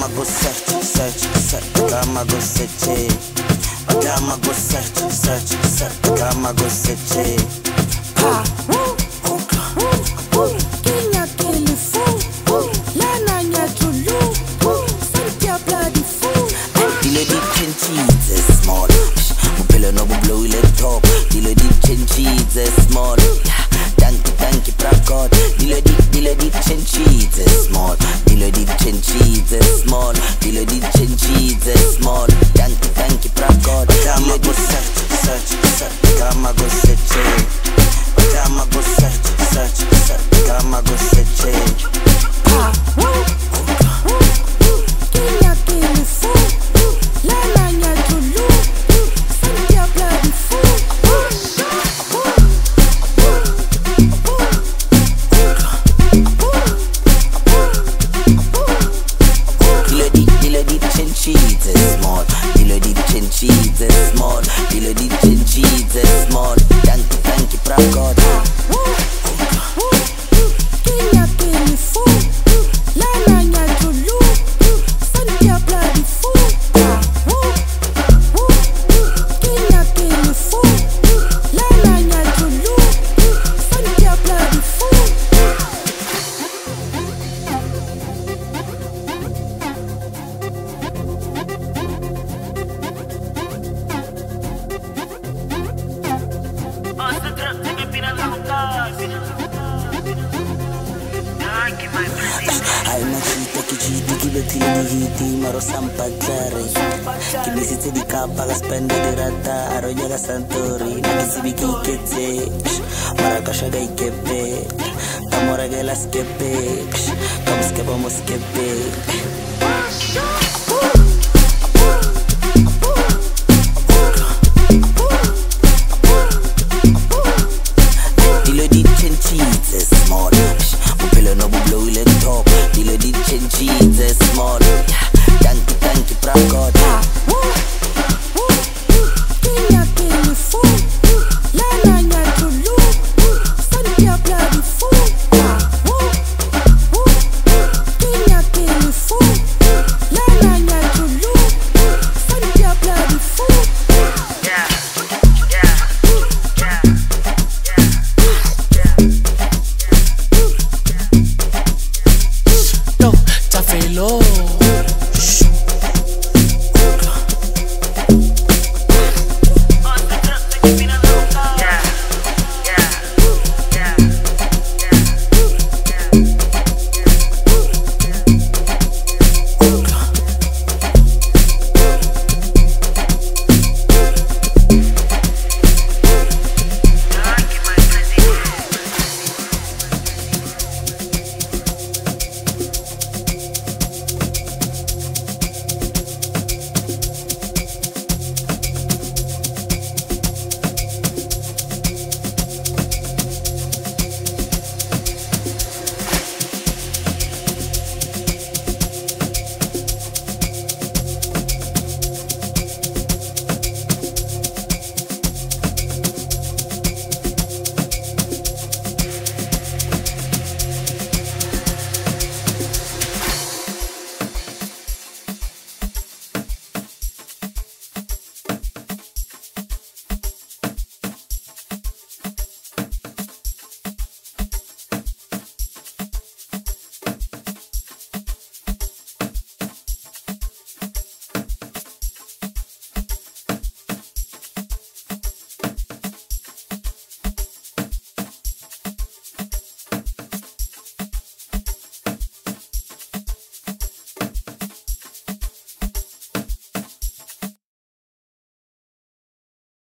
Adama go search, search, search. Adama go search. Adama go search, search, search. Adama go search. Small, Mupelo no blow ile top. Dilo deep cheese small. Thank you, God. Dilo deep cheese small. Dilo deep cheese small. Dilo deep cheese small. Thank you, God. Adama go search, search, search. Adama go search. Adama go search, search, search. Adama go search. Small, dilo deep cheese small, dilo deep cheese small. Thank you, God. Ay nakita kijiti kilotili hiti maro sampatlare kimisitse di kapa la spende di rata aronya la santori nakisibiki ketse marakasha ga ikepe tamora ga la skepe kamskepa moskepe